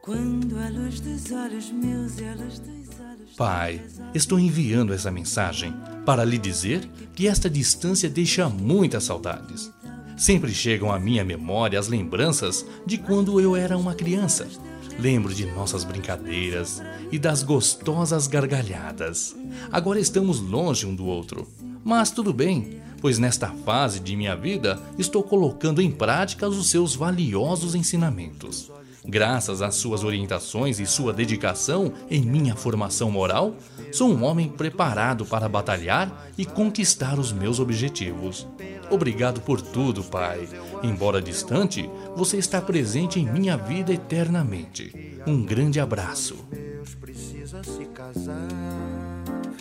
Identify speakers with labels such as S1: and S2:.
S1: Quando a luz dos olhos meus e a luz dos olhos...
S2: Pai, estou enviando essa mensagem para lhe dizer que esta distância deixa muitas saudades. Sempre chegam à minha memória as lembranças de quando eu era uma criança. Lembro de nossas brincadeiras e das gostosas gargalhadas. Agora estamos longe um do outro, mas tudo bem, pois nesta fase de minha vida estou colocando em prática os seus valiosos ensinamentos. Graças às suas orientações e sua dedicação em minha formação moral, sou um homem preparado para batalhar e conquistar os meus objetivos. Obrigado por tudo, Pai. Embora distante, você está presente em minha vida eternamente. Um grande abraço.
S3: Deus precisa se casar.